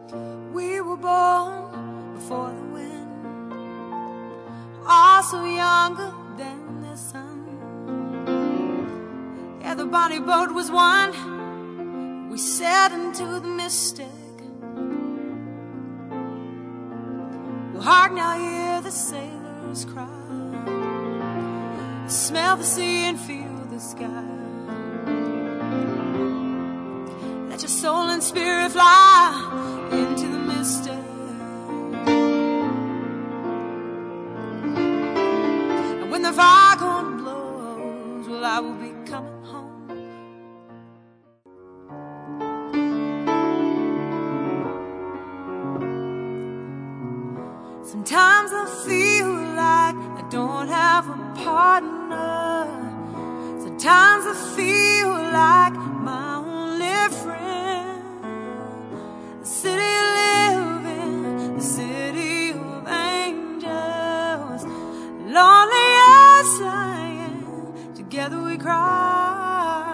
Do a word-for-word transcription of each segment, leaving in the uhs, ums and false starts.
We were born before the wind, also younger than the sun. Yeah, the bonnie boat was one. We sailed into the mystic. Well, hark now, hear the sailors cry. Smell the sea and feel the sky. Let your soul and spirit fly into the mystic. And when the foghorn blows, well, I will be coming home. Sometimes I feel like I don't have a partner. Sometimes I feel like my only friend. The city I live in, the city of angels. Lonely as I am, together we cry.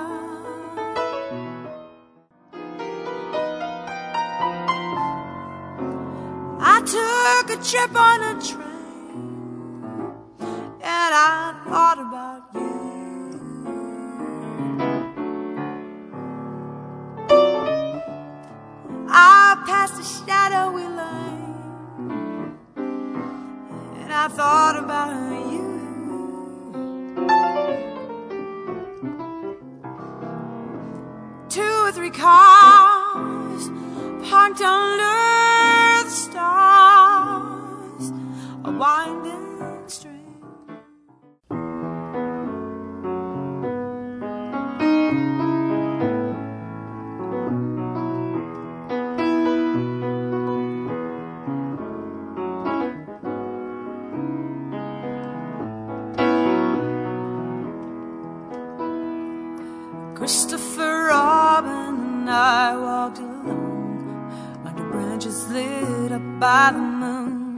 I took a trip on a train, and I thought about you. I passed a shadowy lane, and I thought about you. Two or three cars parked under the stars, a winding stream. Christopher Robin and I walked alone under branches lit up by the moon,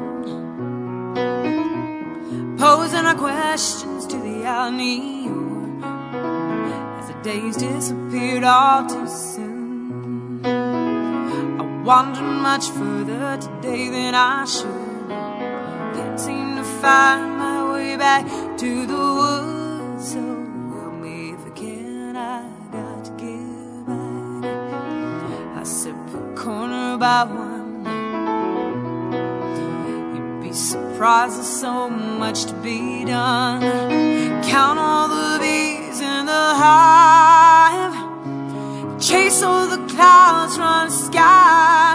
posing our questions to the Al Neon as the days disappeared all too soon. I wandered much further today than I should. Can't seem to find my way back to the woods, so help me if I can. I got to get back. I sip a corner by one. Surprised there's so much to be done. Count all the bees in the hive, chase all the clouds from the sky.